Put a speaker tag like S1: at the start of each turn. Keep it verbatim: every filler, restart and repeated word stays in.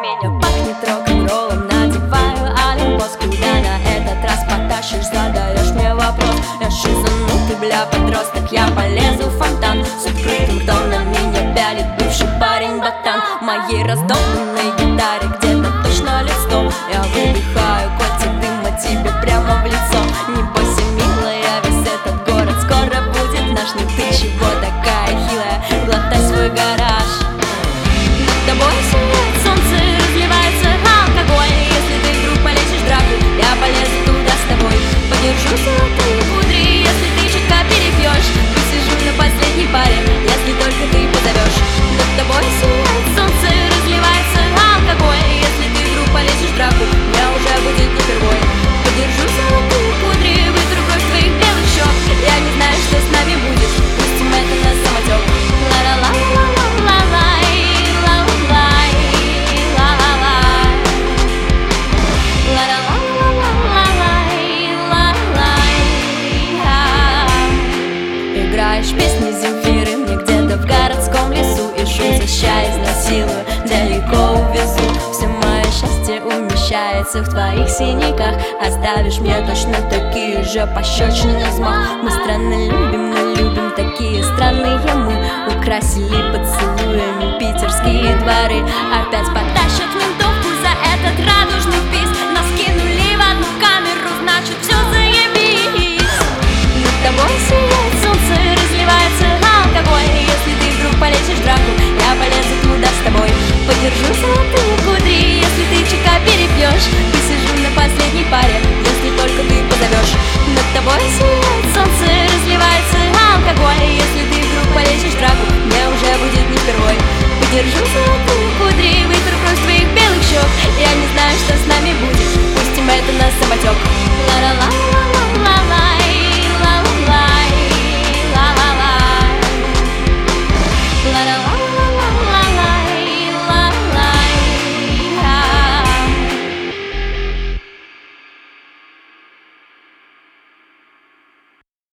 S1: меня пахнет рок-н-роллом. Надеваю олимпос, куда на этот раз потащишь? Задаешь мне вопрос, я шизанутый, бля, подросток. Я полезу в фонтан с открытым ртом, на меня пялит бывший парень-ботан. В моей раздолбанной гитаре где-то точно лет сто. Я выдыхаю кольца дыма тебе прямо в лицо. Не бойся, милая, весь этот город скоро будет наш. Ну ты чего такая хилая? Глотай свой гараж. Над тобой сияет солнце, разливается алкоголь. Если ты вдруг полезешь в драку, я полезу туда с тобой. Подержу золотые кудри, если ты чутка перепьешь. Посижу на последней паре, если только ты позовешь. Над тобой сияет солнце, разливается алкоголь. Если ты вдруг полезешь в драку, я уже будет не впервой. Подержу золотые кудри, вытру кровь твоих белых щек. Я не знаю, что с нами будет, пустим это на самотек. Ла-ла-ла-ла-ла-ла-лай. Играешь песни Земфиры мне где-то в городском лесу. Ищу защищаясь, насилую, далеко увезу. Все мое счастье умещается в твоих синяках. Оставишь мне точно такие же пощечины взмах. Мы странно любим, но любим такие странные мы. Украсили поцелуями питерские дворы. Опять потащат ментовку за этот радужный бис. Нас кинули в одну камеру, значит все заебись. Над тобой сияет солнце, разливается алкоголь. Если ты вдруг полезешь в драку, я полезу туда с тобой. Подержу золотые кудри, если ты чутка перепьешь. Посижу на последней паре, если только ты позовешь. Над тобой сияет